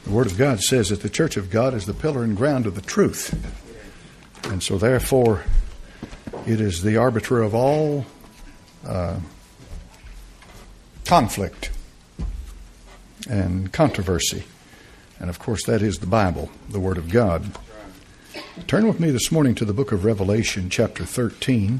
The Word of God says that the church of God is the pillar and ground of the truth. And so therefore, it is the arbiter of all conflict and controversy. And of course, that is the Bible, the Word of God. Turn with me this morning to the book of Revelation, chapter 13.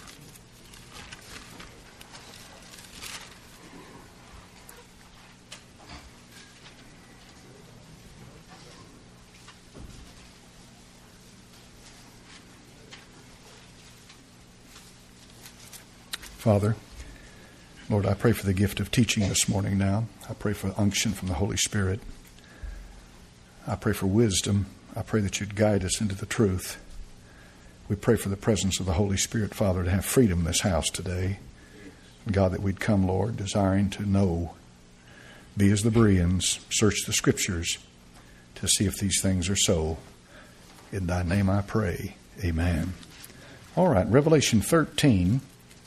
Father, Lord, I pray for the gift of teaching this morning now. I pray for unction from the Holy Spirit. I pray for wisdom. I pray that you'd guide us into the truth. We pray for the presence of the Holy Spirit, Father, to have freedom in this house today. God, that we'd come, Lord, desiring to know, be as the Bereans, search the Scriptures to see if these things are so. In thy name I pray. Amen. All right, Revelation 13.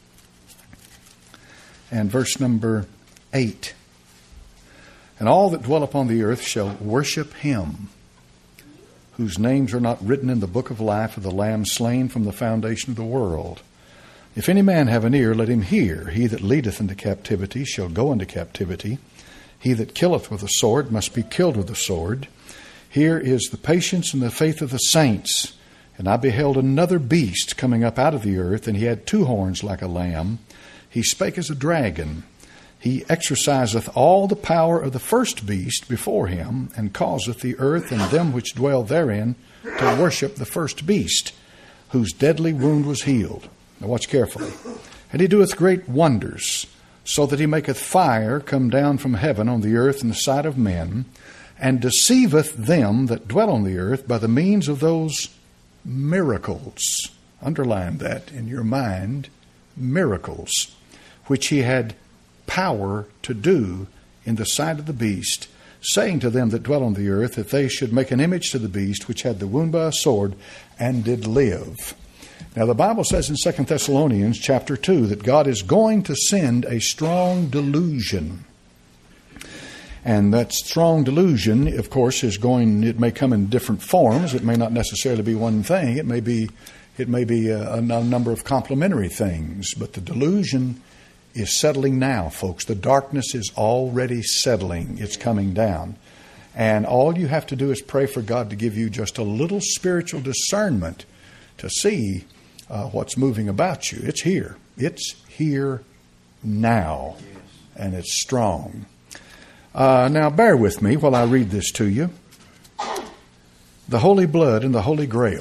And verse number 8. And all that dwell upon the earth shall worship him, whose names are not written in the book of life of the Lamb slain from the foundation of the world. If any man have an ear, let him hear. He that leadeth into captivity shall go into captivity. He that killeth with a sword must be killed with a sword. Here is the patience and the faith of the saints. And I beheld another beast coming up out of the earth, and he had 2 horns like a lamb. He spake as a dragon. He exerciseth all the power of the first beast before him, and causeth the earth and them which dwell therein to worship the first beast, whose deadly wound was healed. Now watch carefully. And he doeth great wonders, so that he maketh fire come down from heaven on the earth in the sight of men, and deceiveth them that dwell on the earth by the means of those miracles. Underline that in your mind, miracles, which he had power to do in the sight of the beast, saying to them that dwell on the earth that they should make an image to the beast, which had the wound by a sword, and did live. Now the Bible says in 2 Thessalonians chapter 2 that God is going to send a strong delusion. And that strong delusion, of course, it may come in different forms. It may not necessarily be one thing. It may be a number of complementary things. But the delusion is settling now, folks. The darkness is already settling. It's coming down. And all you have to do is pray for God to give you just a little spiritual discernment to see what's moving about you. It's here. It's here now. And it's strong. Now bear with me while I read this to you. The Holy Blood and the Holy Grail.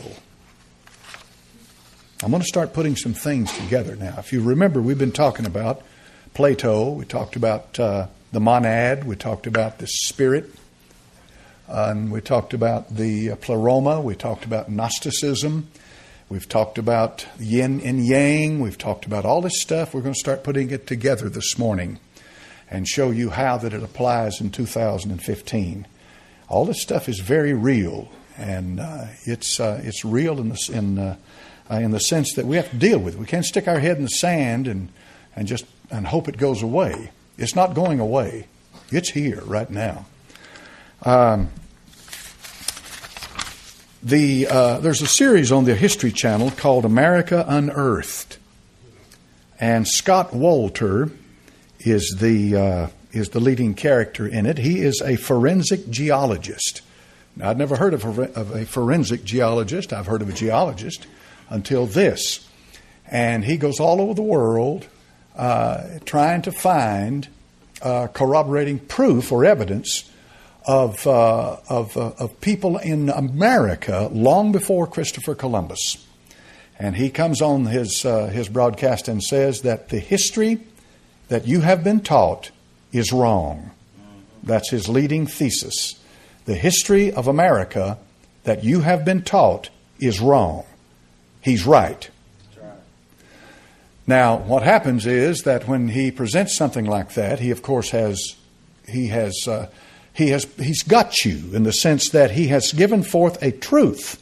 I'm going to start putting some things together now. If you remember, we've been talking about Plato. We talked about the monad. We talked about the spirit. And we talked about the pleroma. We talked about Gnosticism. We've talked about yin and yang. We've talked about all this stuff. We're going to start putting it together this morning and show you how that it applies in 2015. All this stuff is very real, and it's real in the sense that we have to deal with it. We can't stick our head in the sand and hope it goes away. It's not going away. It's here right now. There's a series on the History Channel called America Unearthed, and Scott Wolter is the leading character in it. He is a forensic geologist. Now, I'd never heard of a forensic geologist. I've heard of a geologist until this. And he goes all over the world trying to find corroborating proof or evidence of people in America long before Christopher Columbus. And he comes on his broadcast and says that the history that you have been taught is wrong. That's his leading thesis. The history of America that you have been taught is wrong. He's right. Now, what happens is that when he presents something like that, he of course he's got you in the sense that he has given forth a truth.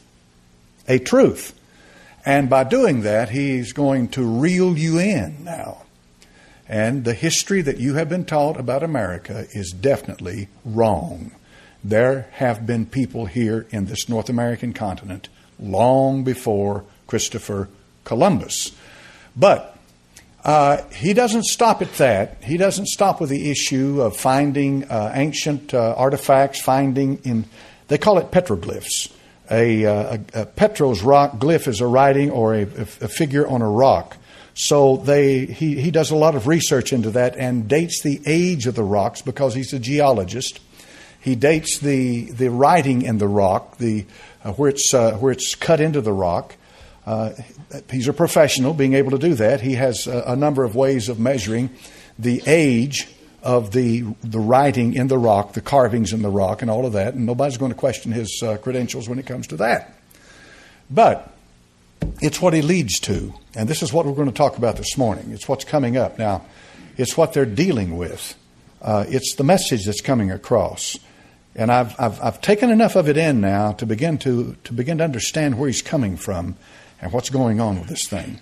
And by doing that, he's going to reel you in now. And the history that you have been taught about America is definitely wrong. there have been people here in this North American continent long before Christopher Columbus. But he doesn't stop at that. He doesn't stop with the issue of finding ancient artifacts, they call it petroglyphs. A Petros rock glyph is a writing or a figure on a rock. So he does a lot of research into that and dates the age of the rocks because he's a geologist. He dates the writing in the rock, where it's cut into the rock. He's a professional, being able to do that. He has a number of ways of measuring the age of the writing in the rock, the carvings in the rock, and all of that. And nobody's going to question his credentials when it comes to that. But it's what he leads to. And this is what we're going to talk about this morning. It's what's coming up. Now, it's what they're dealing with. It's the message that's coming across. And I've taken enough of it in now to begin to understand where he's coming from and what's going on with this thing.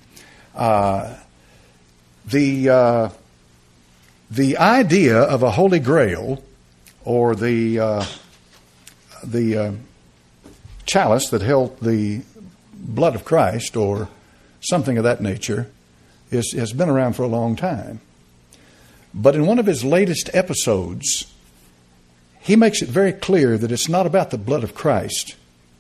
The idea of a Holy Grail, or the chalice that held the blood of Christ, or something of that nature, has been around for a long time. But in one of his latest episodes, he makes it very clear that it's not about the blood of Christ,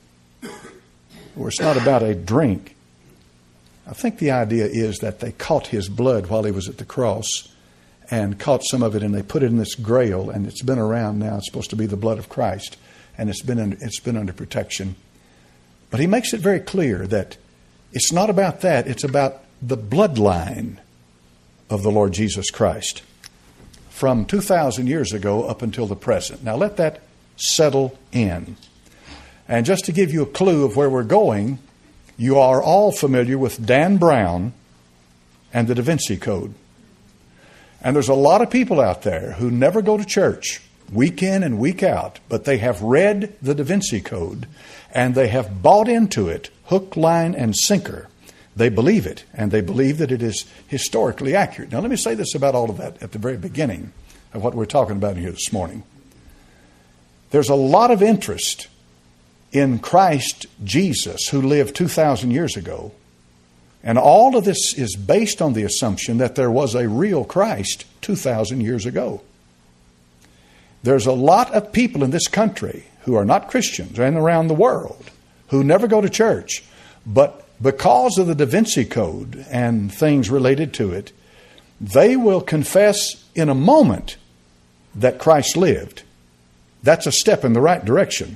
or it's not about a drink. I think the idea is that they caught his blood while he was at the cross and caught some of it, and they put it in this grail, and it's been around now. It's supposed to be the blood of Christ, and it's been under protection. But he makes it very clear that it's not about that. It's about the bloodline of the Lord Jesus Christ from 2,000 years ago up until the present. Now let that settle in. And just to give you a clue of where we're going, you are all familiar with Dan Brown and the Da Vinci Code. And there's a lot of people out there who never go to church week in and week out, but they have read the Da Vinci Code and they have bought into it hook, line, and sinker. They believe it, and they believe that it is historically accurate. Now let me say this about all of that at the very beginning of what we're talking about here this morning. There's a lot of interest in Christ Jesus, who lived 2,000 years ago. And all of this is based on the assumption that there was a real Christ 2,000 years ago. There's a lot of people in this country who are not Christians and around the world who never go to church, but because of the Da Vinci Code and things related to it, they will confess in a moment that Christ lived. That's a step in the right direction.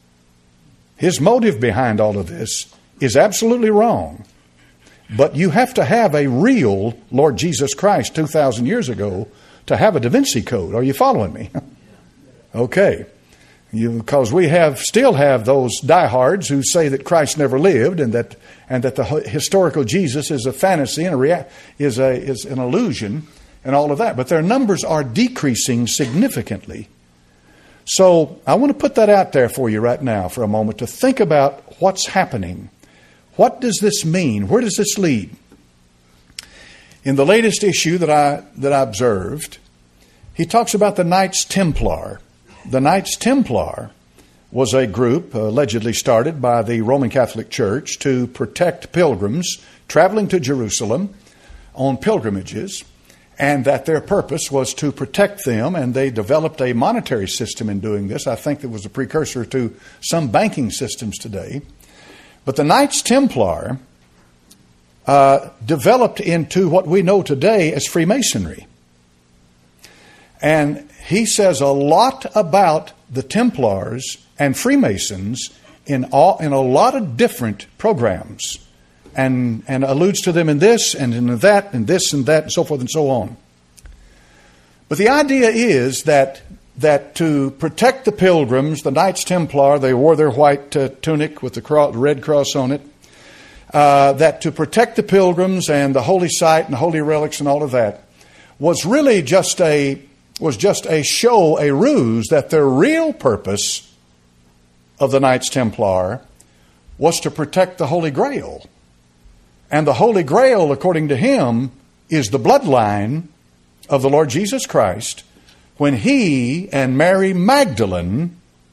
His motive behind all of this is absolutely wrong. But you have to have a real Lord Jesus Christ 2,000 years ago to have a Da Vinci Code. Are you following me? Okay. Because we still have those diehards who say that Christ never lived and that the historical Jesus is a fantasy and is an illusion and all of that. But their numbers are decreasing significantly. So I want to put that out there for you right now for a moment to think about what's happening. What does this mean? Where does this lead? In the latest issue that I observed, he talks about the Knights Templar. The Knights Templar was a group allegedly started by the Roman Catholic Church to protect pilgrims traveling to Jerusalem on pilgrimages, and that their purpose was to protect them, and they developed a monetary system in doing this. I think that was a precursor to some banking systems today. But the Knights Templar developed into what we know today as Freemasonry. And he says a lot about the Templars and Freemasons in a lot of different programs, and alludes to them in this and in that and this and that and so forth and so on. But the idea is that to protect the pilgrims, the Knights Templar, they wore their white tunic with the red cross on it, that to protect the pilgrims and the holy site and the holy relics and all of that was really just a show, a ruse, that their real purpose of the Knights Templar was to protect the Holy Grail. And the Holy Grail, according to him, is the bloodline of the Lord Jesus Christ, when he and Mary Magdalene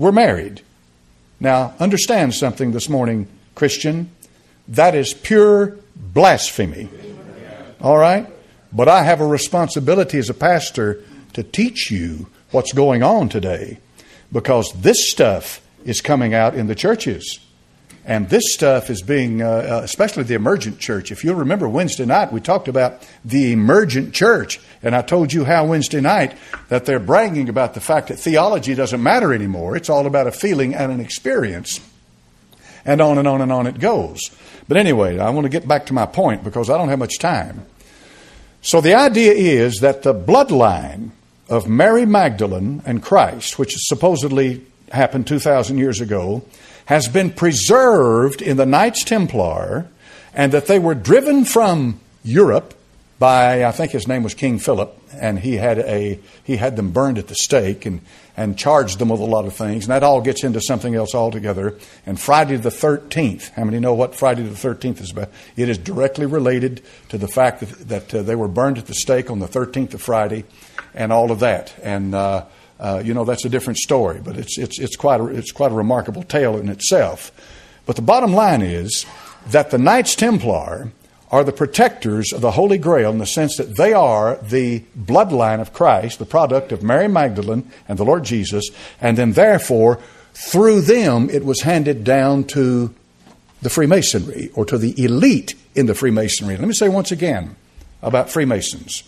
were married. Now, understand something this morning, Christian. That is pure blasphemy. All right? But I have a responsibility as a pastor to teach you what's going on today, because this stuff is coming out in the churches. And this stuff is being, especially the emergent church. If you'll remember Wednesday night, we talked about the emergent church. And I told you how Wednesday night that they're bragging about the fact that theology doesn't matter anymore. It's all about a feeling and an experience. And on and on and on it goes. But anyway, I want to get back to my point because I don't have much time. So the idea is that the bloodline of Mary Magdalene and Christ, which supposedly happened 2,000 years ago, has been preserved in the Knights Templar, and that they were driven from Europe by, I think his name was King Philip, and he had them burned at the stake and charged them with a lot of things. And that all gets into something else altogether. And Friday the 13th, how many know what Friday the 13th is about? It is directly related to the fact that they were burned at the stake on the 13th of Friday and all of that. And that's a different story, but it's quite a remarkable tale in itself. But the bottom line is that the Knights Templar are the protectors of the Holy Grail in the sense that they are the bloodline of Christ, the product of Mary Magdalene and the Lord Jesus, and then therefore through them it was handed down to the Freemasonry or to the elite in the Freemasonry. Let me say once again about Freemasons.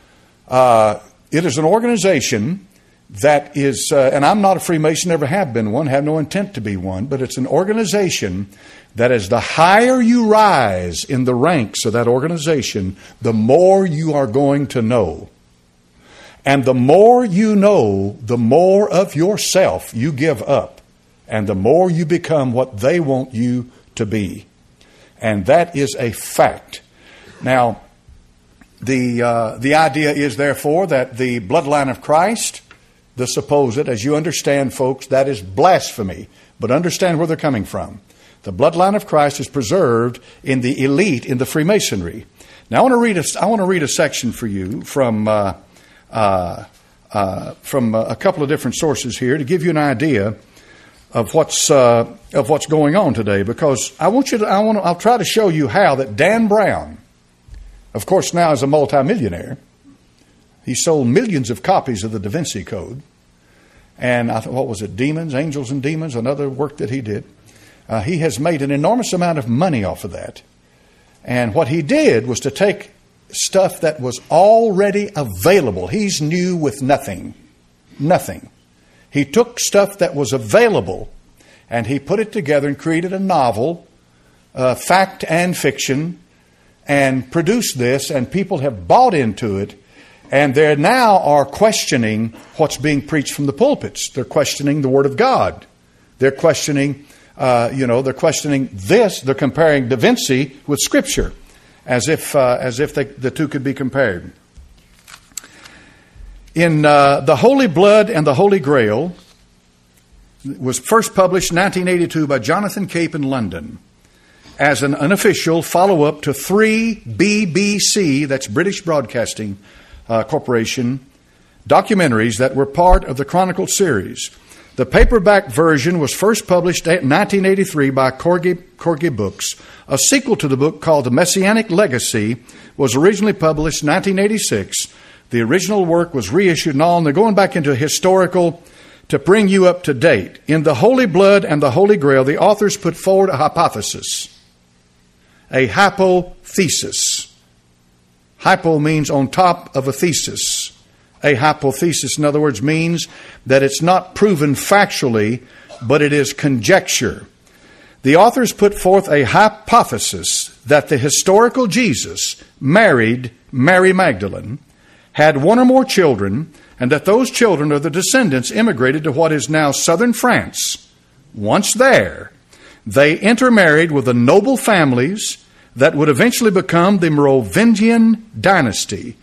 It is an organization that is, and I'm not a Freemason, never have been one, have no intent to be one, but it's an organization that as the higher you rise in the ranks of that organization, the more you are going to know. And the more you know, the more of yourself you give up, and the more you become what they want you to be. And that is a fact. Now, the idea is therefore that the bloodline of Christ, the supposed, as you understand, folks, that is blasphemy. But understand where they're coming from. The bloodline of Christ is preserved in the elite in the Freemasonry. Now, I want to read a section for you from a couple of different sources here to give you an idea of what's going on today. Because I'll try to show you how that Dan Brown, of course, now is a multimillionaire. He sold millions of copies of the Da Vinci Code. And what was it? Demons, Angels and Demons, another work that he did. He has made an enormous amount of money off of that. And what he did was to take stuff that was already available. He's new with nothing. Nothing. He took stuff that was available and he put it together and created a novel, fact and fiction, and produced this, and people have bought into it. And they now are questioning what's being preached from the pulpits. They're questioning the Word of God. They're questioning, they're questioning this. They're comparing Da Vinci with Scripture, as if the two could be compared. In The Holy Blood and the Holy Grail was first published in 1982 by Jonathan Cape in London as an unofficial follow-up to 3 BBC, that's British Broadcasting Corporation, documentaries that were part of the Chronicle series. The paperback version was first published in 1983 by Corgi Books. A sequel to the book called The Messianic Legacy was originally published in 1986. The original work was reissued and all, and they're going back into historical to bring you up to date. In The Holy Blood and the Holy Grail, the authors put forward a hypothesis, a hypothesis. Hypo means on top of a thesis. A hypothesis, in other words, means that it's not proven factually, but it is conjecture. The authors put forth a hypothesis that the historical Jesus married Mary Magdalene, had one or more children, and that those children or the descendants immigrated to what is now southern France. Once there, they intermarried with the noble families that would eventually become the Merovingian dynasty,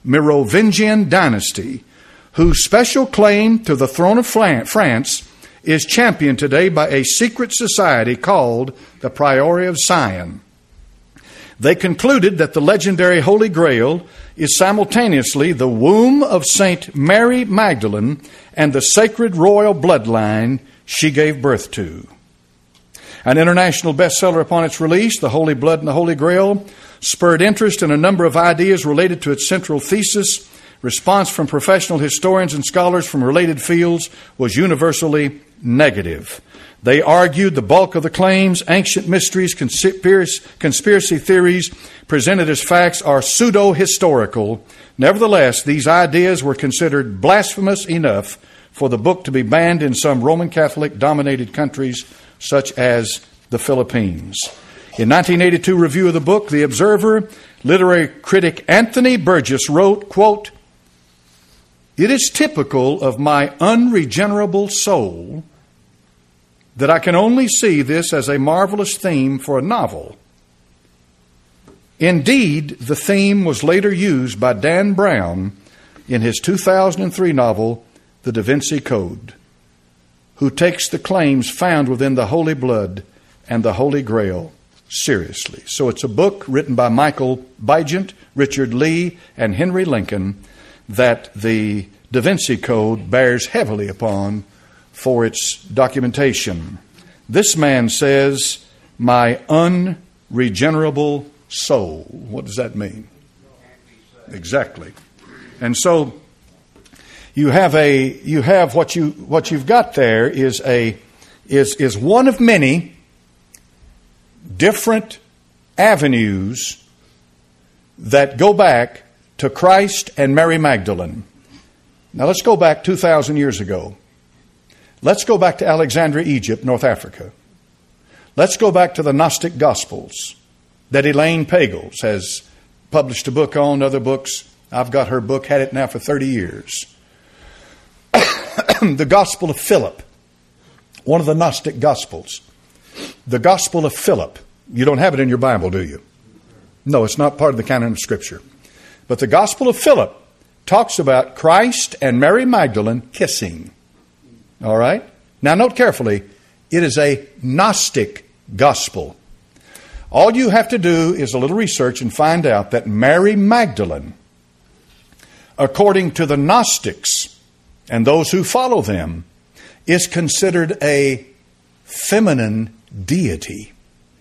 whose special claim to the throne of France is championed today by a secret society called the Priory of Sion. They concluded that the legendary Holy Grail is simultaneously the womb of Saint Mary Magdalene and the sacred royal bloodline she gave birth to. An international bestseller upon its release, The Holy Blood and the Holy Grail spurred interest in a number of ideas related to its central thesis. Response from professional historians and scholars from related fields was universally negative. They argued the bulk of the claims, ancient mysteries, conspiracy theories presented as facts are pseudo-historical. Nevertheless, these ideas were considered blasphemous enough for the book to be banned in some Roman Catholic-dominated countries, such as the Philippines. In 1982 review of the book, The Observer, literary critic Anthony Burgess wrote, quote, "It is typical of my unregenerable soul that I can only see this as a marvelous theme for a novel. Indeed, the theme was later used by Dan Brown in his 2003 novel, The Da Vinci Code, who takes the claims found within the Holy Blood and the Holy Grail seriously." So it's a book written by Michael Bygent, Richard Lee, and Henry Lincoln that the Da Vinci Code bears heavily upon for its documentation. This man says, "My unregenerable soul." What does that mean? Exactly. And so you have what you've got there is one of many different avenues that go back to Christ and Mary Magdalene. Now let's go back 2,000 years ago. Let's go back to Alexandria, Egypt, North Africa. Let's go back to the Gnostic Gospels that Elaine Pagels has published a book on, other books. I've got her book, had it now for 30 years. The Gospel of Philip, one of the Gnostic Gospels. The Gospel of Philip. You don't have it in your Bible, do you? No, it's not part of the canon of Scripture. But the Gospel of Philip talks about Christ and Mary Magdalene kissing. All right? Now note carefully, it is a Gnostic gospel. All you have to do is a little research and find out that Mary Magdalene, according to the Gnostics and those who follow them, is considered a feminine deity.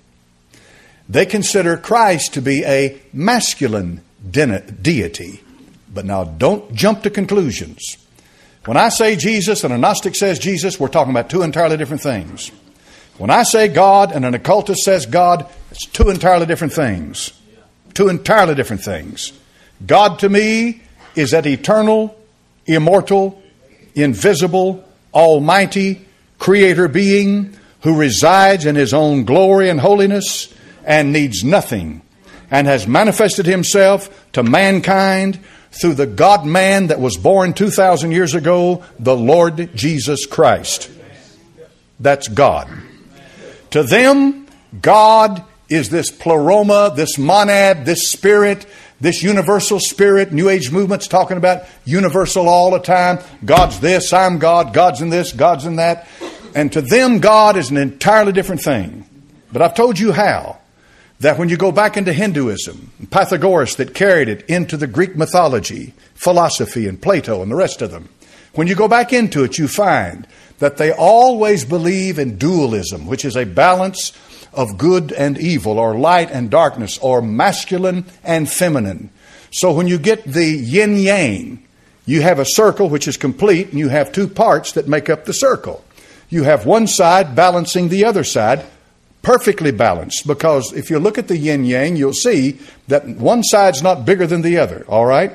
They consider Christ to be a masculine deity. But now don't jump to conclusions. When I say Jesus and a Gnostic says Jesus, we're talking about two entirely different things. When I say God and an occultist says God, it's two entirely different things. Two entirely different things. God to me is that eternal, immortal, invisible, almighty, creator being who resides in his own glory and holiness and needs nothing, and has manifested himself to mankind through the God-man that was born 2,000 years ago, the Lord Jesus Christ. That's God. To them, God is this pleroma, this monad, this spirit, this universal spirit. New Age movement's talking about universal all the time. God's this, I'm God, God's in this, God's in that. And to them, God is an entirely different thing. But I've told you how. That when you go back into Hinduism, Pythagoras that carried it into the Greek mythology, philosophy, and Plato and the rest of them, when you go back into it, you find that they always believe in dualism, which is a balance of good and evil, or light and darkness, or masculine and feminine. So when you get the yin-yang, you have a circle which is complete, and you have two parts that make up the circle. You have one side balancing the other side, perfectly balanced, because if you look at the yin-yang, you'll see that one side's not bigger than the other, all right?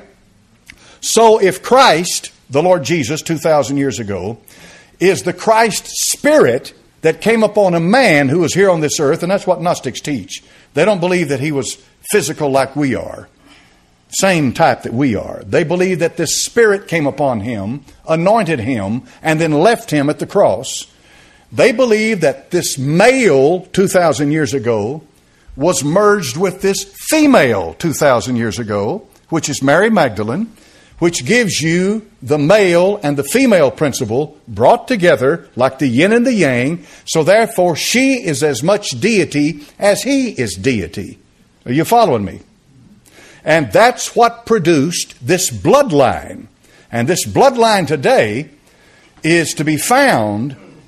So if Christ, the Lord Jesus, 2,000 years ago, is the Christ Spirit that came upon a man who was here on this earth, and that's what Gnostics teach. They don't believe that he was physical like we are, same type that we are. They believe that this Spirit came upon him, anointed him, and then left him at the cross. They believe that this male 2,000 years ago was merged with this female 2,000 years ago, which is Mary Magdalene, which gives you the male and the female principle brought together like the yin and the yang. So therefore, she is as much deity as he is deity. Are you following me? And that's what produced this bloodline. And this bloodline today is to be found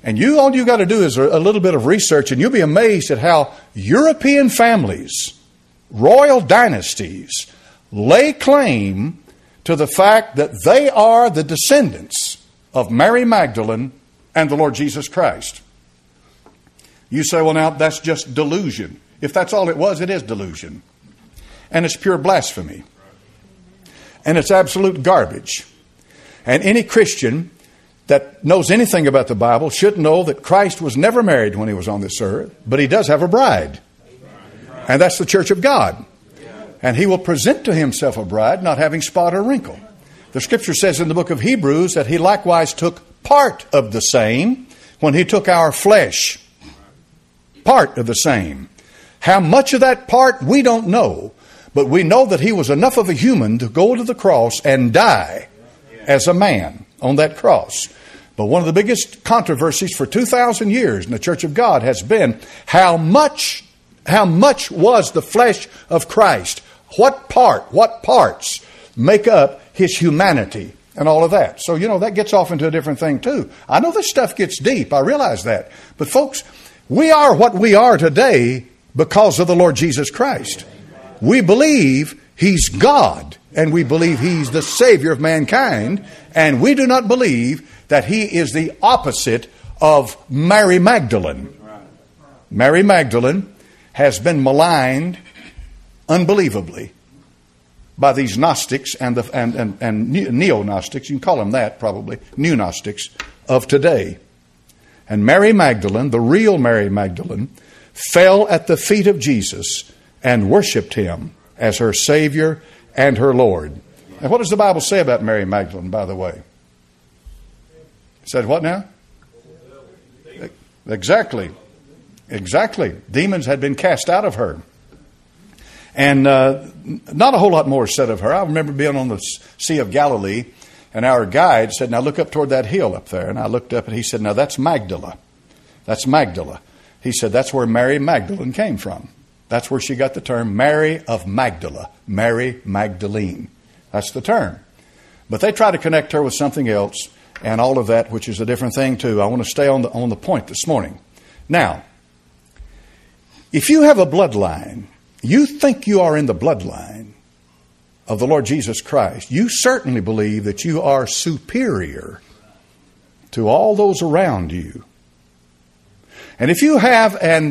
And all you got to do is a little bit of research, and you'll be amazed at how European families, royal dynasties, lay claim to the fact that they are the descendants of Mary Magdalene and the Lord Jesus Christ. You say, well, now, that's just delusion. If that's all it was, it is delusion. And it's pure blasphemy. And it's absolute garbage. And any Christian that knows anything about the Bible should know that Christ was never married when he was on this earth, but he does have a bride. And that's the church of God. And he will present to himself a bride not having spot or wrinkle. The scripture says in the book of Hebrews that he likewise took part of the same when he took our flesh. Part of the same. How much of that part, we don't know. But we know that he was enough of a human to go to the cross and die as a man on that cross. But one of the biggest controversies for 2,000 years in the Church of God has been how much was the flesh of Christ? What parts make up his humanity and all of that? So, that gets off into a different thing too. I know this stuff gets deep. I realize that. But folks, we are what we are today because of the Lord Jesus Christ. We believe he's God, and we believe he's the Savior of mankind, and we do not believe that he is the opposite of Mary Magdalene. Mary Magdalene has been maligned unbelievably by these Gnostics and neo-Gnostics, you can call them that probably, new Gnostics of today. And Mary Magdalene, the real Mary Magdalene, fell at the feet of Jesus and worshiped him as her Savior and her Lord. And what does the Bible say about Mary Magdalene, by the way? It said what now? Exactly. Demons had been cast out of her. And not a whole lot more said of her. I remember being on the Sea of Galilee, and our guide said, now look up toward that hill up there. And I looked up, and he said, now that's Magdala. That's Magdala. He said, that's where Mary Magdalene came from. That's where she got the term Mary of Magdala, Mary Magdalene. That's the term. But they try to connect her with something else and all of that, which is a different thing too. I want to stay on the point this morning. Now, if you have a bloodline, you think you are in the bloodline of the Lord Jesus Christ, you certainly believe that you are superior to all those around you. And if you have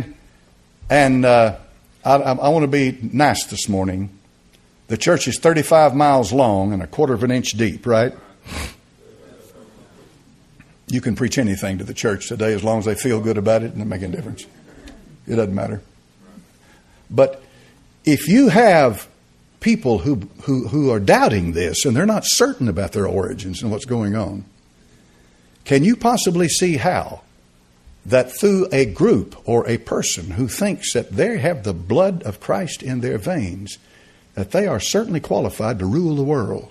I want to be nice this morning. The church is 35 miles long and a quarter of an inch deep, right? You can preach anything to the church today as long as they feel good about it and it makes a difference. It doesn't matter. But if you have people who are doubting this and they're not certain about their origins and what's going on, can you possibly see how that through a group or a person who thinks that they have the blood of Christ in their veins, that they are certainly qualified to rule the world?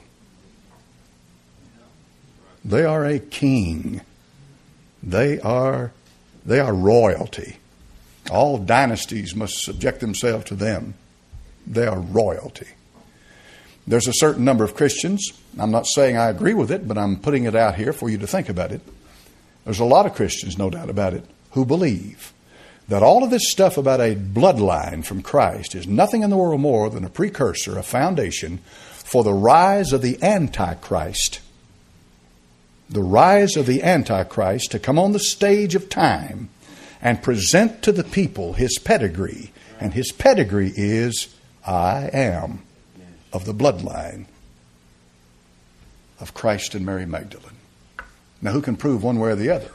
They are a king. They are royalty. All dynasties must subject themselves to them. They are royalty. There's a certain number of Christians. I'm not saying I agree with it, but I'm putting it out here for you to think about it. There's a lot of Christians, no doubt about it, who believe that all of this stuff about a bloodline from Christ is nothing in the world more than a precursor, a foundation for the rise of the Antichrist. The rise of the Antichrist to come on the stage of time and present to the people his pedigree. And his pedigree is, I am of the bloodline of Christ and Mary Magdalene. Now, who can prove one way or the other?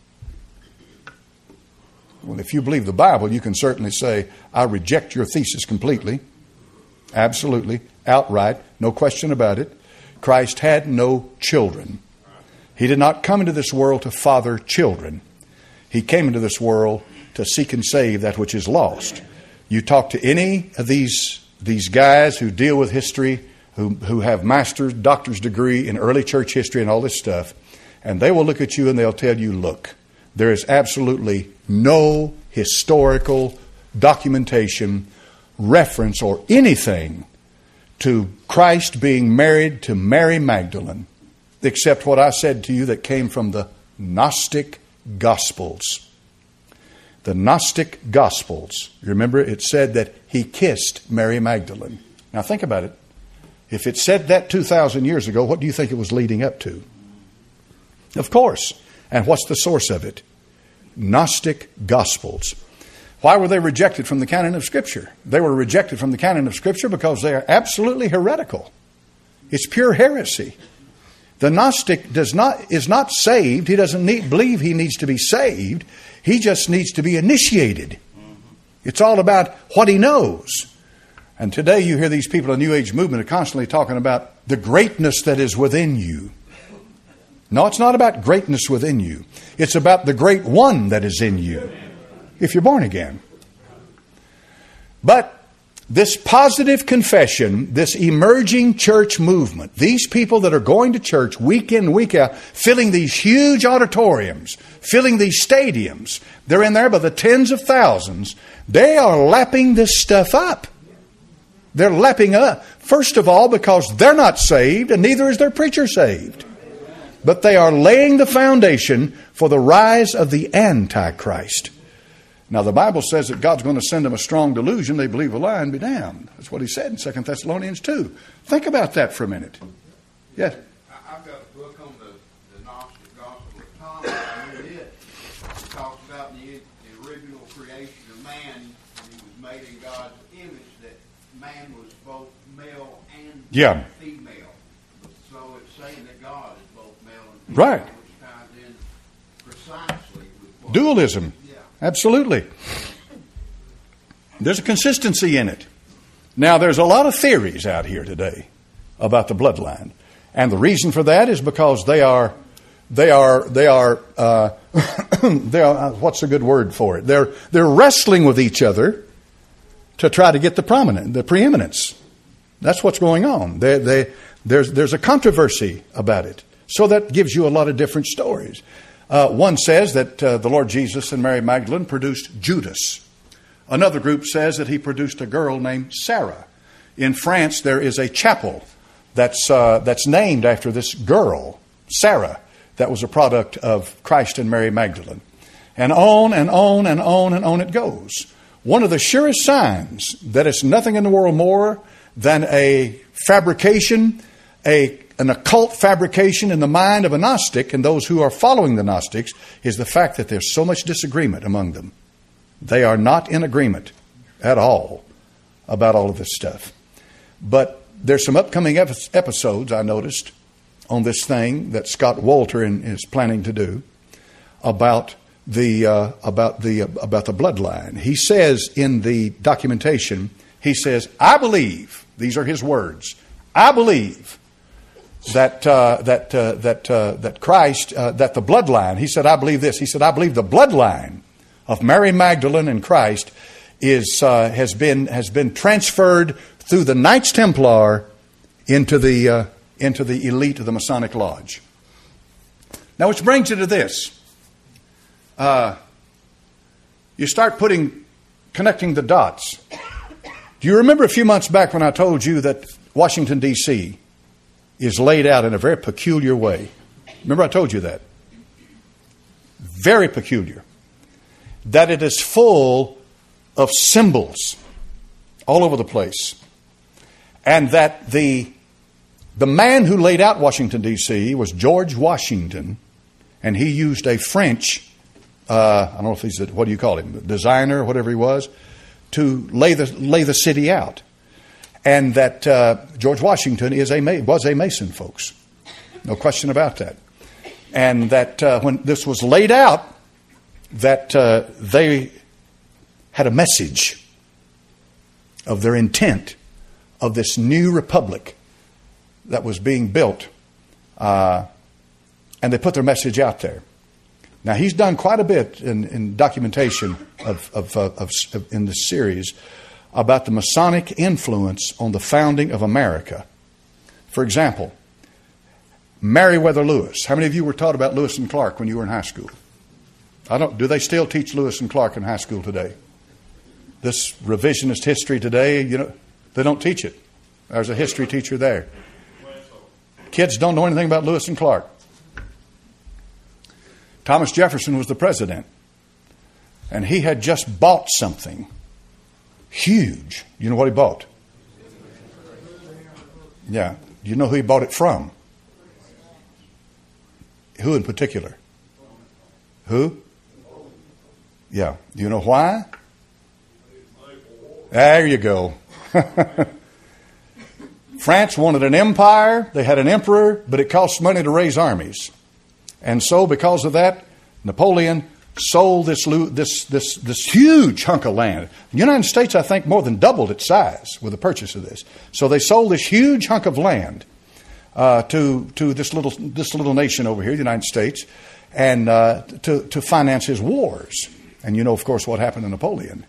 Well, if you believe the Bible, you can certainly say, I reject your thesis completely. Absolutely. Outright. No question about it. Christ had no children. He did not come into this world to father children. He came into this world to seek and save that which is lost. You talk to any of these guys who deal with history, who have master's, doctor's degree in early church history and all this stuff, and they will look at you and they'll tell you, look, there is absolutely no historical documentation, reference, or anything to Christ being married to Mary Magdalene, except what I said to you that came from the Gnostic Gospels. The Gnostic Gospels. You remember it said that he kissed Mary Magdalene. Now think about it. If it said that 2,000 years ago, what do you think it was leading up to? Of course. And what's the source of it? Gnostic Gospels. Why were they rejected from the canon of Scripture? They were rejected from the canon of Scripture because they are absolutely heretical. It's pure heresy. The Gnostic is not saved. He doesn't believe he needs to be saved. He just needs to be initiated. It's all about what he knows. And today you hear these people in the New Age movement are constantly talking about the greatness that is within you. No, it's not about greatness within you. It's about the great one that is in you, if you're born again. But this positive confession, this emerging church movement, these people that are going to church week in, week out, filling these huge auditoriums, filling these stadiums, they're in there by the tens of thousands. They are lapping this stuff up. They're lapping up. First of all, because they're not saved, and neither is their preacher saved. But they are laying the foundation for the rise of the Antichrist. Now, the Bible says that God's going to send them a strong delusion. They believe a lie and be damned. That's what he said in 2 Thessalonians 2. Think about that for a minute. Yes? I've got a book on the Gnostic Gospel of Thomas. I read it. It talks about the original creation of man. When he was made in God's image, that man was both male and female. So it's saying that God is both male and female. Right. Which ties in precisely with what Dualism. Absolutely. There's a consistency in it. Now, there's a lot of theories out here today about the bloodline. And the reason for that is because they are what's a good word for it? They're wrestling with each other to try to get the preeminence. That's what's going on. There's a controversy about it. So that gives you a lot of different stories. One says that the Lord Jesus and Mary Magdalene produced Judas. Another group says that he produced a girl named Sarah. In France, there is a chapel that's named after this girl, Sarah, that was a product of Christ and Mary Magdalene. And on and on and on and on it goes. One of the surest signs that it's nothing in the world more than a fabrication, an occult fabrication in the mind of a Gnostic and those who are following the Gnostics is the fact that there's so much disagreement among them. They are not in agreement at all about all of this stuff. But there's some upcoming episodes I noticed on this thing that Scott Walter is planning to do about the bloodline. He says in the documentation, he says, I believe, these are his words, I believe that Christ, that the bloodline, he said, I believe this. He said, I believe the bloodline of Mary Magdalene and Christ has been transferred through the Knights Templar into the elite of the Masonic Lodge. Now, which brings you to this. You start connecting the dots. Do you remember a few months back when I told you that Washington, D.C. is laid out in a very peculiar way? Remember I told you that? Very peculiar. That it is full of symbols all over the place. And that the man who laid out Washington, D.C. was George Washington, and he used a French, I don't know if he's what do you call him, designer or whatever he was, to lay the city out. And that George Washington was a Mason, folks. No question about that. And that when this was laid out, that they had a message of their intent of this new republic that was being built. And they put their message out there. Now, he's done quite a bit in documentation in this series about the Masonic influence on the founding of America. For example, Meriwether Lewis. How many of you were taught about Lewis and Clark when you were in high school? Do they still teach Lewis and Clark in high school today? This revisionist history today, they don't teach it. There's a history teacher there. Kids don't know anything about Lewis and Clark. Thomas Jefferson was the president. And he had just bought something huge. You know what he bought? Yeah. Do you know who he bought it from? Who in particular? Who? Yeah. Do you know why? There you go. France wanted an empire. They had an emperor, but it cost money to raise armies. And so because of that, Napoleon sold this huge hunk of land. The United States, I think, more than doubled its size with the purchase of this. So they sold this huge hunk of land to this little nation over here, the United States, and to finance his wars. And you know, of course, what happened to Napoleon.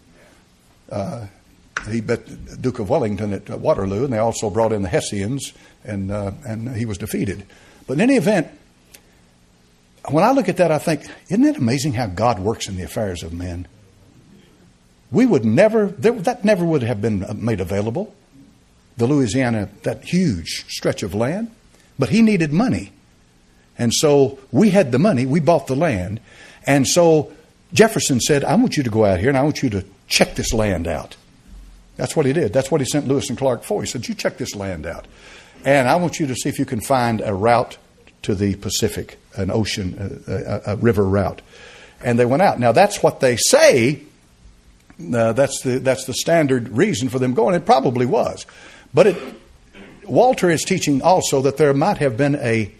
He beat Duke of Wellington at Waterloo, and they also brought in the Hessians, and he was defeated. But in any event, when I look at that, I think, isn't it amazing how God works in the affairs of men? We would that never would have been made available, the Louisiana, that huge stretch of land. But he needed money. And so we had the money, we bought the land. And so Jefferson said, I want you to go out here and I want you to check this land out. That's what he did. That's what he sent Lewis and Clark for. He said, you check this land out. And I want you to see if you can find a route to the Pacific, an ocean, a river route. And they went out. Now, that's what they say. That's the standard reason for them going. It probably was. But Walter is teaching also that there might have been a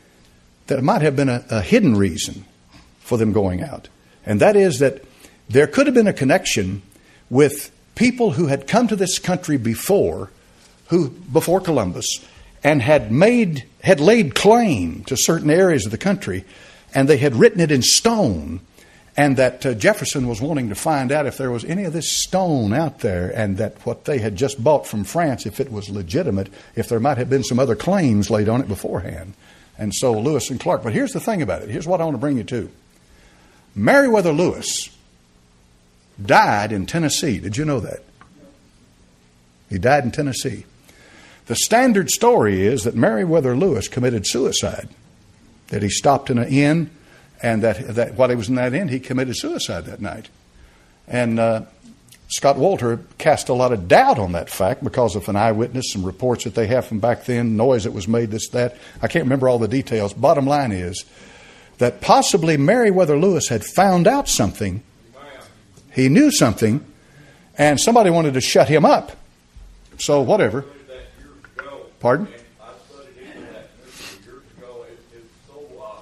hidden reason for them going out. And that is that there could have been a connection with people who had come to this country before Columbus, and had laid claim to certain areas of the country, and they had written it in stone, and that Jefferson was wanting to find out if there was any of this stone out there, and that what they had just bought from France, if it was legitimate, if there might have been some other claims laid on it beforehand. And so Lewis and Clark. But here's the thing about it. Here's what I want to bring you to. Meriwether Lewis died in Tennessee. Did you know that? He died in Tennessee. The standard story is that Meriwether Lewis committed suicide, that he stopped in an inn, and that while he was in that inn, he committed suicide that night. And Scott Wolter cast a lot of doubt on that fact because of an eyewitness, some reports that they have from back then, noise that was made, this, that. I can't remember all the details. Bottom line is that possibly Meriwether Lewis had found out something. He knew something, and somebody wanted to shut him up. So whatever. Pardon? I studied into that years ago. It's so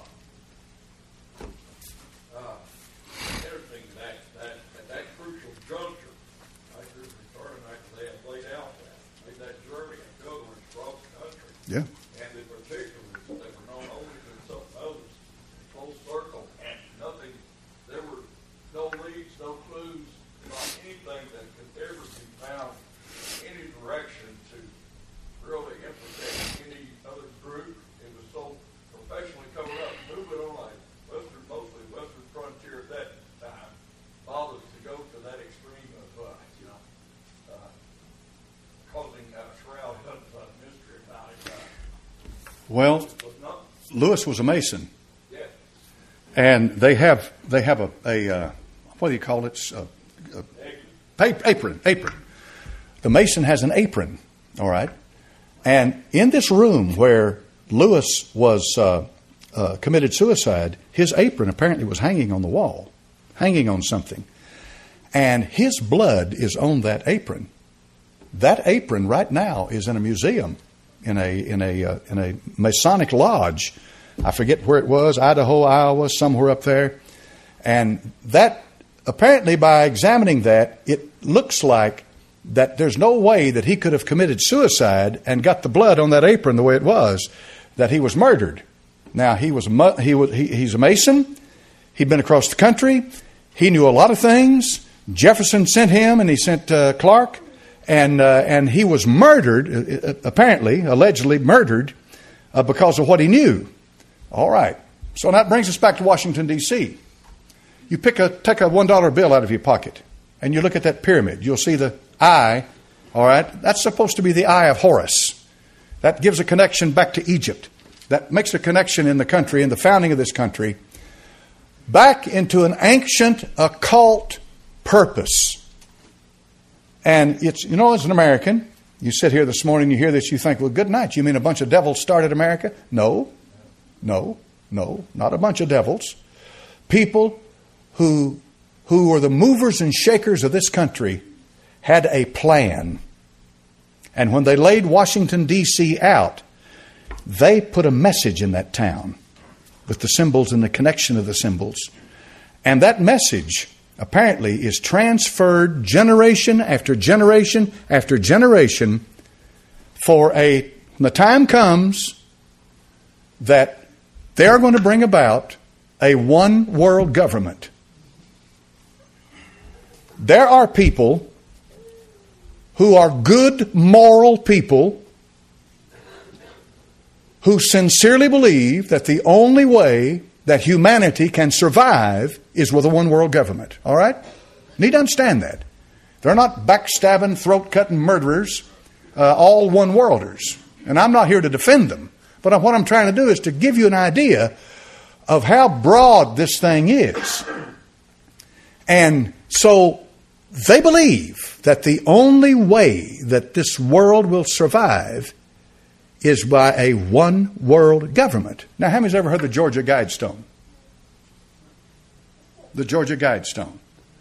interesting at that crucial juncture. I just returned and they had laid out made that journey and pilgrimage across the country. Yeah. And the particulars that were known only to themselves, full circle, and nothing. There were no leads, no clues, not anything that could ever be found in any direction to really implicate any other group. It was so professionally covered up. Moving on mostly western frontier at that time, allowed us to go to that extreme of, causing a shroud of mystery about it. Well, Lewis was a Mason. Yes. And they have a what do you call it? Apron. The Mason has an apron. All right. And in this room where Lewis was committed suicide, his apron apparently was hanging on the wall, hanging on something. And his blood is on that apron. That apron right now is in a museum, in a Masonic lodge. I forget where it was, Idaho, Iowa, somewhere up there. And that, apparently by examining that, it looks like that there's no way that he could have committed suicide and got the blood on that apron the way it was, that he was murdered. Now, he's a Mason. He'd been across the country. He knew a lot of things. Jefferson sent him, and he sent Clark, and he was murdered, apparently, allegedly murdered, because of what he knew. All right. So that brings us back to Washington, D.C. You take a $1 bill out of your pocket, and you look at that pyramid. You'll see the eye. All right. That's supposed to be the eye of Horus. That gives a connection back to Egypt. That makes a connection in the country, in the founding of this country. back into an ancient occult purpose. And it's, as an American, you sit here this morning, you hear this, you think, well, good night. You mean a bunch of devils started America? No, not a bunch of devils. People who were the movers and shakers of this country had a plan. And when they laid Washington, D.C. out, they put a message in that town with the symbols and the connection of the symbols. And that message apparently is transferred generation after generation after generation when the time comes that they are going to bring about a one world government. There are people who are good, moral people who sincerely believe that the only way that humanity can survive is with a one world government. All right? Need to understand that. They're not backstabbing, throat-cutting murderers, all one worlders. And I'm not here to defend them. But what I'm trying to do is to give you an idea of how broad this thing is. And so they believe that the only way that this world will survive is by a one world government. Now, how many's ever heard the Georgia Guidestone? The Georgia Guidestone.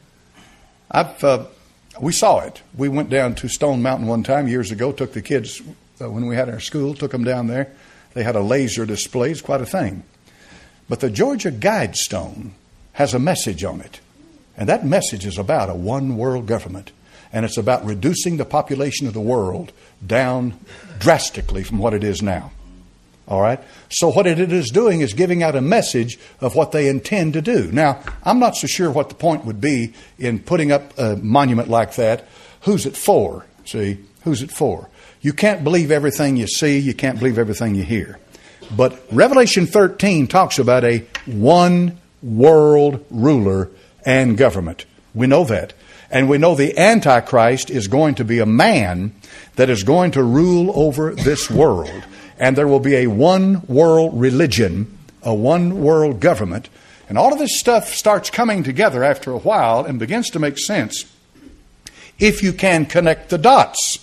We saw it. We went down to Stone Mountain one time years ago, took the kids, when we had our school, took them down there. They had a laser display. It's quite a thing. But the Georgia Guidestone has a message on it. And that message is about a one world government. And it's about reducing the population of the world down drastically from what it is now. All right? So what it is doing is giving out a message of what they intend to do. Now, I'm not so sure what the point would be in putting up a monument like that. Who's it for? See? Who's it for? You can't believe everything you see. You can't believe everything you hear. But Revelation 13 talks about a one world ruler and government. We know that. And we know the Antichrist is going to be a man that is going to rule over this world. And there will be a one world religion, a one world government. And all of this stuff starts coming together after a while and begins to make sense if you can connect the dots.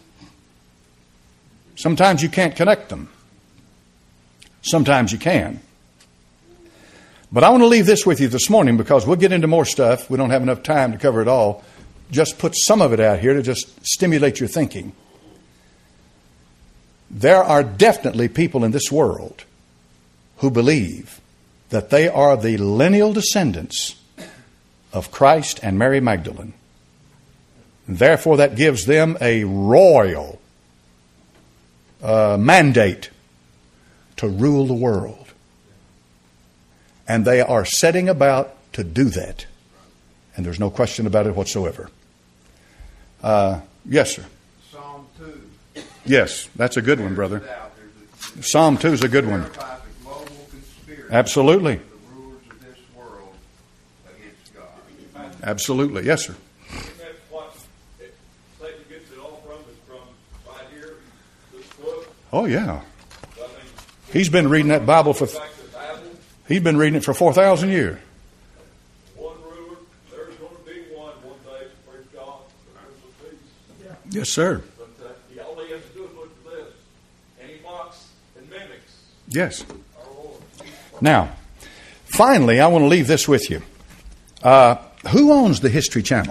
Sometimes you can't connect them. Sometimes you can. But I want to leave this with you this morning because we'll get into more stuff. We don't have enough time to cover it all. Just put some of it out here to just stimulate your thinking. There are definitely people in this world who believe that they are the lineal descendants of Christ and Mary Magdalene. And therefore, that gives them a royal mandate to rule the world. And they are setting about to do that. And there's no question about it whatsoever. Yes, sir. Psalm 2. Yes, that's a good one, brother. Psalm 2 is a good one. Absolutely. The rulers of this world against God. Absolutely. Yes, sir. That's what Satan gets it all from, is from right here, this book. Oh, yeah. I mean, He's been reading that Bible for... back to Babel, He's been reading it for 4,000 years. one ruler, there's going to be one day, praise God, the Prince of Peace. Yes, sir. But all he has to do is look at this, and he mocks and mimics Yes. our Lord. Now, finally, I want to leave this with you. Who owns the History Channel?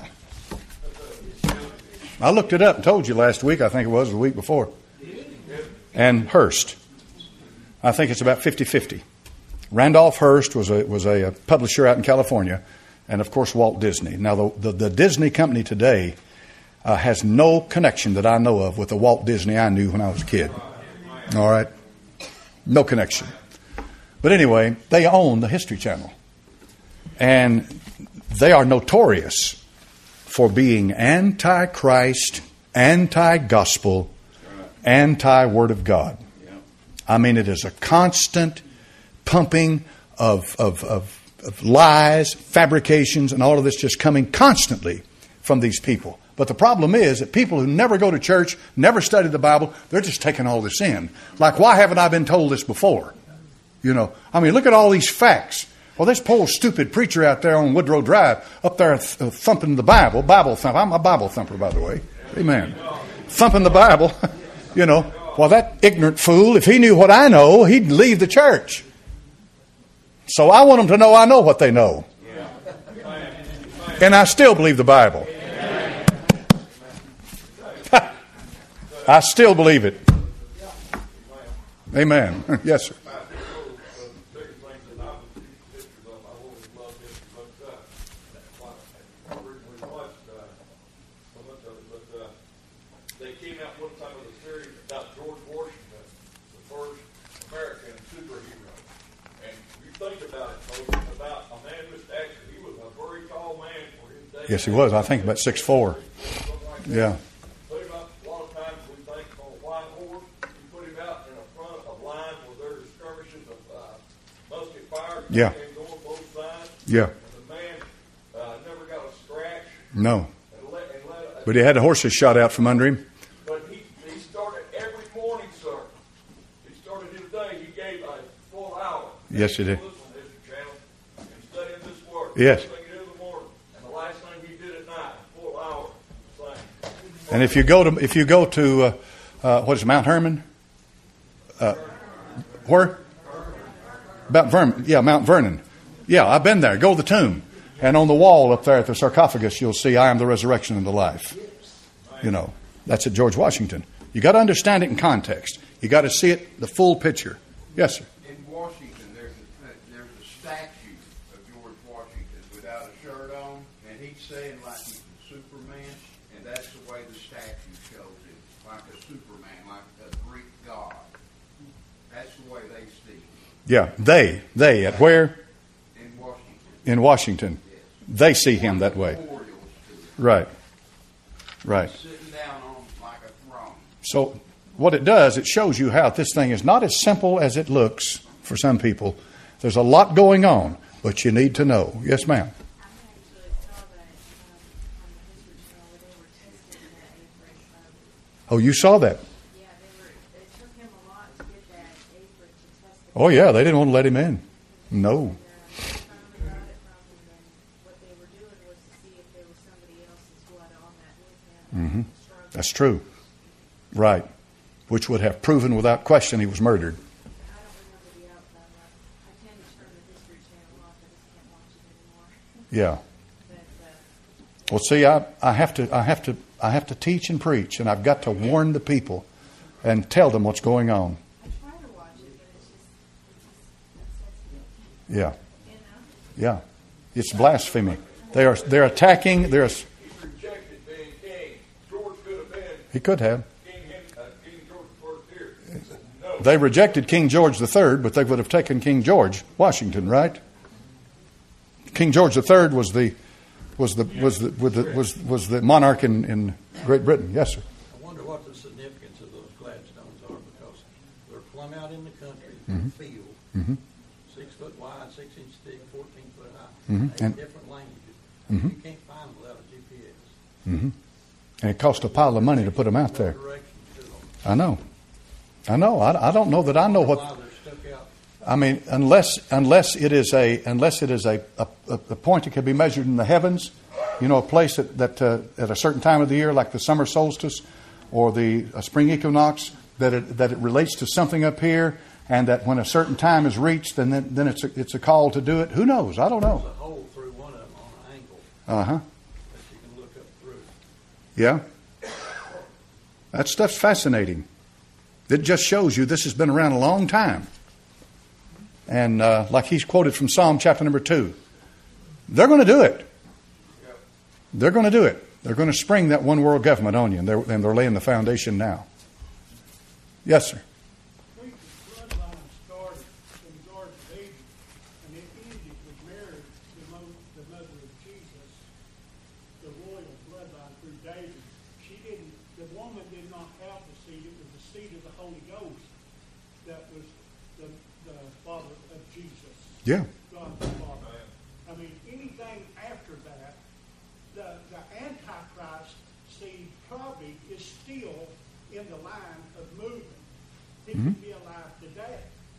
I looked it up and told you last week, I think it was the week before. And Hearst. I think it's about 50-50. Randolph Hearst was a publisher out in California, and of course Walt Disney. Now the Disney company today has no connection that I know of with the Walt Disney I knew when I was a kid. All right? No connection. But anyway, they own the History Channel. And they are notorious for being anti-Christ, anti-gospel, anti-Word of God. I mean, it is a constant pumping of lies, fabrications, and all of this just coming constantly from these people. But the problem is that people who never go to church, never study the Bible, they're just taking all this in. Like, why haven't I been told this before? You know, I mean, look at all these facts. Well, this poor stupid preacher out there on Woodrow Drive, up there thumping the Bible thumper. I'm a Bible thumper, by the way. Amen. Thumping the Bible, Well, that ignorant fool, if he knew what I know, he'd leave the church. So I want them to know I know what they know. And I still believe the Bible. I still believe it. Amen. Yes, sir. They came out one time with a series about George Washington, the first American superhero. And you think about it, folks, about a man with stature. He was a very tall man for his day. Yes, he was. I think about 6'4". Yeah. Put him out, a lot of times we think on a white horse. You put him out in a front of line where there's skirmishes of musket fire. Yeah. Going both sides. Yeah. And the man never got a scratch. No. But he had the horses shot out from under him. But he started every morning, sir. He started his day. He gave a full hour. Yes, he did. Listen to this channel and studying this word. Yes. First thing he did in the morning, and the last thing he did at night, a full hour. Same. And if you go to what is it, Mount Hermon? Where? Mount Vernon. Yeah, Mount Vernon. Yeah, I've been there. Go to the tomb. And on the wall up there at the sarcophagus, you'll see, I am the resurrection and the life. That's at George Washington. You got to understand it in context. You got to see it, the full picture. Yes, sir. In Washington, there's a statue of George Washington without a shirt on, and he's saying like he's a Superman, and that's the way the statue shows him, like a Superman, like a Greek god. That's the way they see him. Yeah, they at where? In Washington. In Washington. They see him that way. Memorials to him. Right. Right. Sitting down on like a throne. So what it does, it shows you how this thing is not as simple as it looks for some people. There's a lot going on, but you need to know. Yes, ma'am. I actually saw that on the History Channel where they were testing that apron. Oh, you saw that? Yeah, it took him a lot to get that apron to test it. Oh, yeah, they didn't want to let him in. No. Finally got it from him, and what they were doing was to see if there was somebody else's blood on that with him. That's true. Right. Which would have proven without question he was murdered. I don't remember the outcome. I tend to turn the History Channel off. I just can't watch it anymore. Yeah. But Well, see, I have to teach and preach, and I've got to warn the people and tell them what's going on. I try to watch it, but it's just upsets me. Yeah. You know? Yeah. It's blasphemy. They're attacking. He rejected being king. George could have been He could have. King George I here. No. They rejected King George III, but they would have taken King George Washington, right? King George III was the monarch in Great Britain. Yes, sir. I wonder what the significance of those Gladstones are, because they're plumb out in the country, in the field, 6 foot wide, 6 inch thick, 14 foot high, And- different languages. You can't find them without a GPS. And it cost a pile of money to put them out there. Directions to them. I know. I don't know that I know Why what. they're stuck out. I mean, unless it is a point that can be measured in the heavens, a place that at a certain time of the year, like the summer solstice or the spring equinox, that it relates to something up here, and that when a certain time is reached, then it's a call to do it. Who knows? I don't There's know. a hole through one of them on an angle Uh-huh. that you can look up through. Yeah. That stuff's fascinating. It just shows you this has been around a long time. And like he's quoted from Psalm chapter number 2, they're going to do it. They're going to do it. They're going to spring that one world government on you, and they're laying the foundation now. Yes, sir. I think the bloodline started from the Garden of Eden, and then Eve was married to the mother of Jesus, the royal bloodline through David. The woman did not have the seed; it was the seed of the Holy Ghost that was the father of Jesus. Yeah. God the Father. I mean, anything after that, the Antichrist seed probably is still in the line of movement. He could be alive today.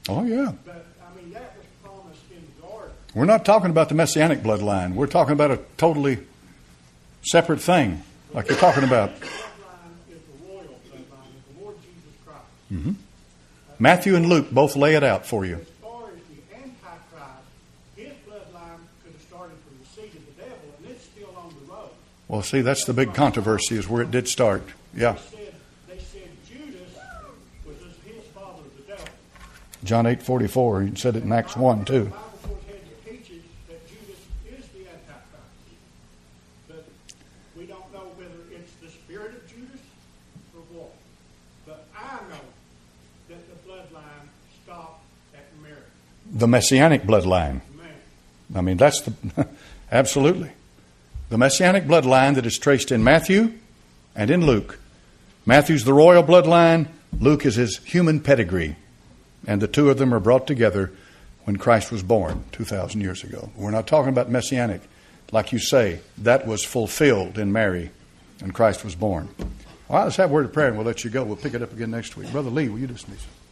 Oh, yeah. But, I mean, that was promised in the garden. We're not talking about the Messianic bloodline. We're talking about a totally separate thing, like you're talking about. The bloodline is the royal bloodline of the Lord Jesus Christ. Mm-hmm. Matthew and Luke both lay it out for you. As far as the Antichrist, his bloodline could have started from the seed of the devil, and it's still on the road. Well, see, that's the big controversy, is where it did start. Yeah. They said Judas was his father of the devil. John 8:44. He said it in Acts 1 too. The Bible goes ahead and teaches that Judas is the Antichrist. But we don't know whether it's the spirit of Judas or what. But I know that the bloodline stopped at Mary. The Messianic bloodline. Man, I mean, that's the absolutely the Messianic bloodline that is traced in Matthew and in Luke. Matthew's the royal bloodline. Luke is his human pedigree. And the two of them are brought together when Christ was born 2,000 years ago. We're not talking about Messianic. Like you say, that was fulfilled in Mary and Christ was born. All right, let's have a word of prayer and we'll let you go. We'll pick it up again next week. Brother Lee, will you dismiss us?